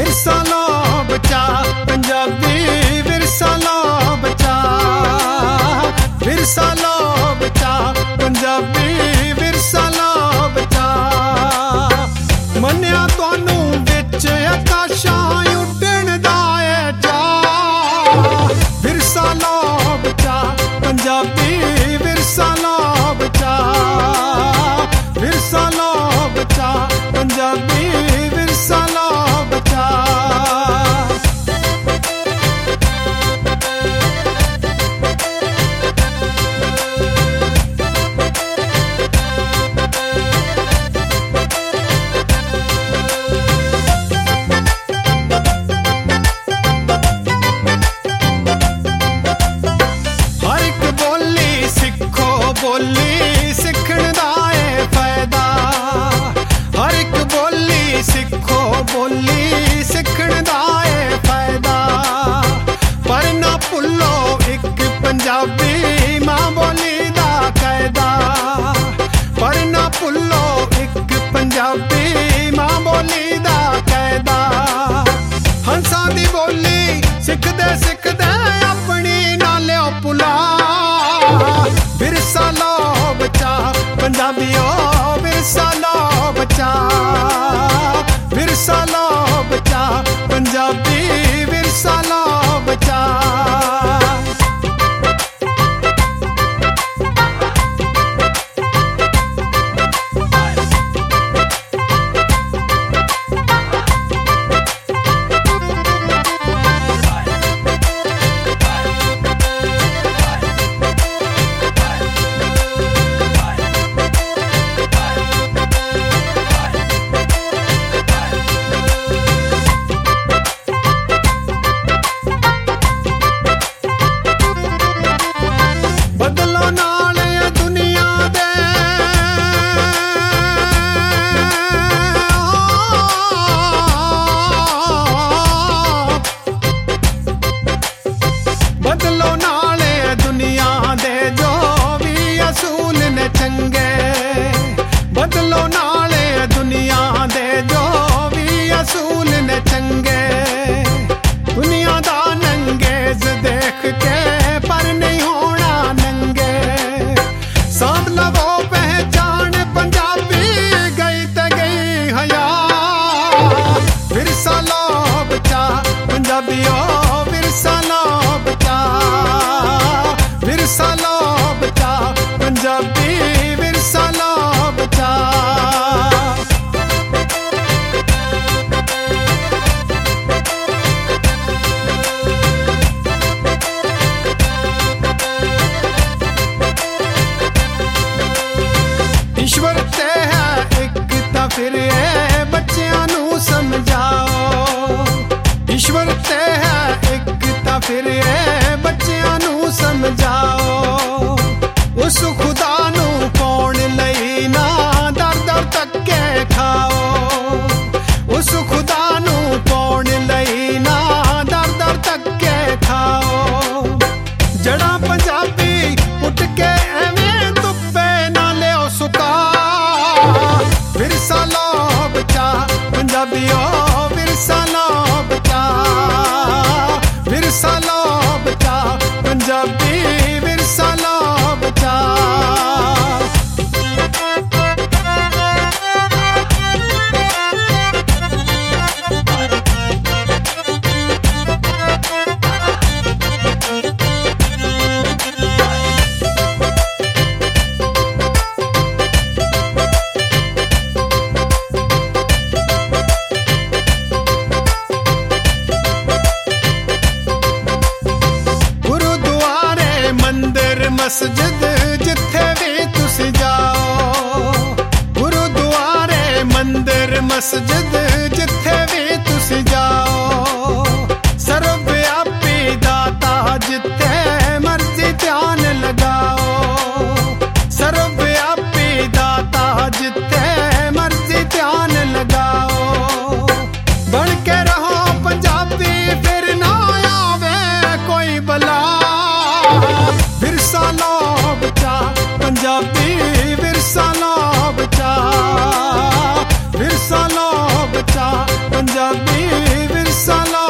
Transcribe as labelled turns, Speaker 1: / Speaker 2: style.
Speaker 1: विरसा लो बचा पंजाबी विरसा लो बचा विरसा लो बचा पंजाबी विरसा लो बचा मन्या तोनू विच आकाशां उड्डण दा ऐ चा विरसा लो बचा पंजाबी विरसा लो बचा विरसा लो बचा पंजाबी विरसा लो बचा हर एक बोली सिखो बोली सिखण दा ऐ फायदा हर एक बोली सिखो बोली सिखण दा ऐ फायदा पर ना भुल्लो एक पंजाबी मां बोली दा कायदा पर ना भुल्लो एक पंजाबी मां बोली दा कायदा हंसां दी बोली सिखदे सिखदे अपनी ना लियो भुला विरसा लो बचा पंजाबियो विरसा लो बचा विरसा लो बचा पंजाबी विरसा लो बचा बदलो नाल दुनिया दे बदलो नाल दुनिया दे जो भी असूल ने चंगे बदलो नाल दुनिया दे जो भी असूल ने चंगे दुनिया दा नंगेज देख के पर नहीं होना नंगे साध लवो पहचान पंजाबी गई ते गई हया विरसा लो बचा पंजाबियो विरसा लो बचा विरसा लो बचा पंजाबी विरसा लो बचा ईश्वर ते है एक ता फिर ये बच्चियां नू समझाओ ईश्वर ते है एक ता फिर ये बच्चियां नू समझाओ उस खुदा नू कौन लई ना दर दर तक्के खाओ उस खुदा नू कौन लई ना दर दर तक्के खाओ जड़ा पंजाबी उठ के एवें धुप्पे ना लियो सुका विरसा लो बचा पंजाबियो विरसा लो बचा विरसा लो बचा पंजाबी विरसा लो बचा गुरुद्वारे मंदिर मस्जिद जिथे भी तुसी जाओ गुरुद्वारे मंदिर मस्जिद जिथे भी तुसी जाओ सर्वव्यापी दाता जिथे मर्जी ध्यान लगाओ सर्वव्यापी दाता जिथे मर्जी ध्यान लगाओ बन के रहो पंजाबी फिर ना आवे कोई बला विरसा लो बचा पंजाबी विरसा लो बचा विरसा लो बचा पंजाबी ਹਿੱਸਾ ਲਓ